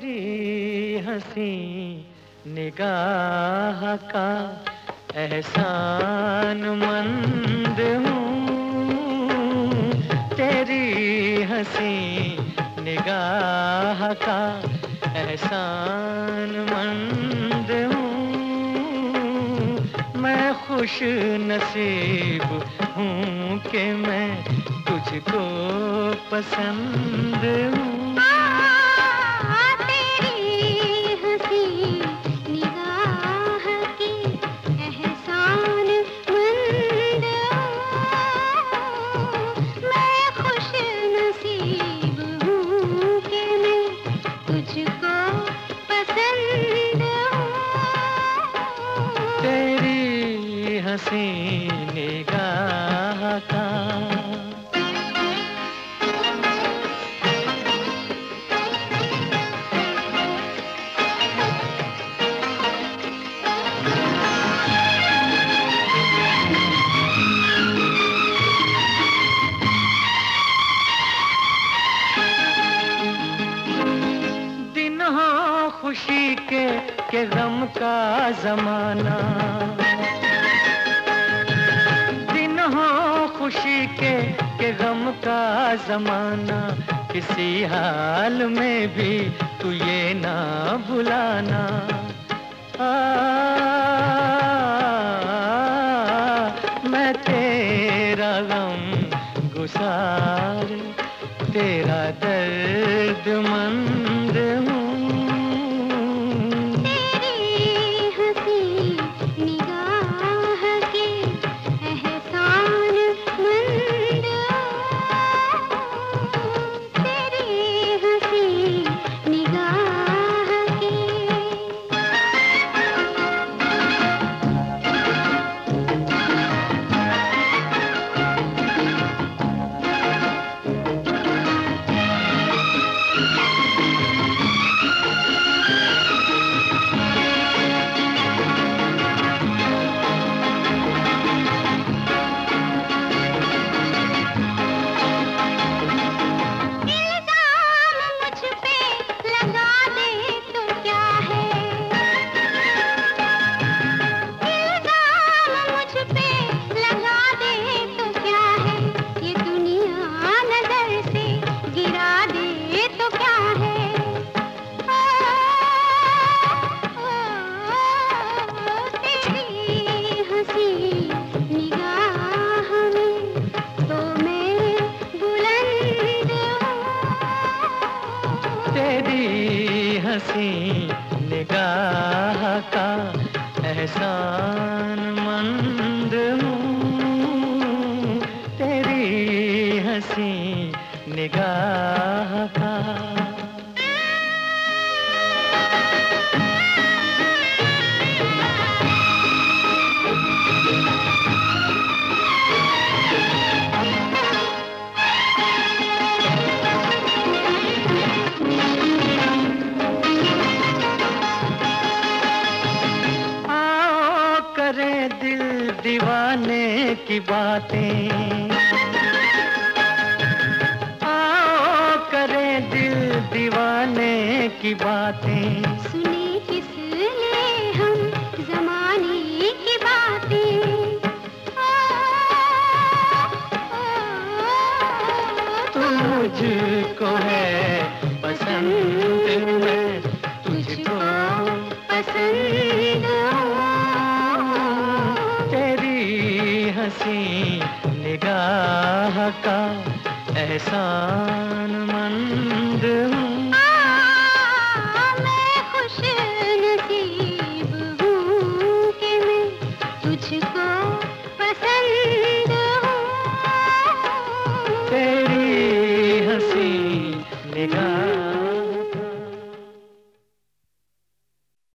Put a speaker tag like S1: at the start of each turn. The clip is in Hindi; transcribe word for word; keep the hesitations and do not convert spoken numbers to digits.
S1: तेरी हंसी निगाह का एहसान मंद हूँ, तेरी हंसी निगाह का एहसान मंद हूँ। मैं खुश नसीब हूँ कि मैं तुझको पसंद हूँ। हंसी निगाह का दिन हो खुशी के के गम का जमाना, खुशी के के गम का जमाना, किसी हाल में भी तू ये ना भुलाना। आ, मैं तेरा गम गुसार, तेरा दर्द मंद हूँ। तेरी हंसी निगाह का एहसान मंद हूँ, तेरी हंसी निगाह का। दिल दीवाने की बातें, आओ करें दिल दीवाने की बातें।
S2: सुने किसने हम जमाने की बातें,
S1: तू मुझको है पसंद, मैं तुझको पसंद हूँ। हंसी निगाह का एहसान मंद हूँ।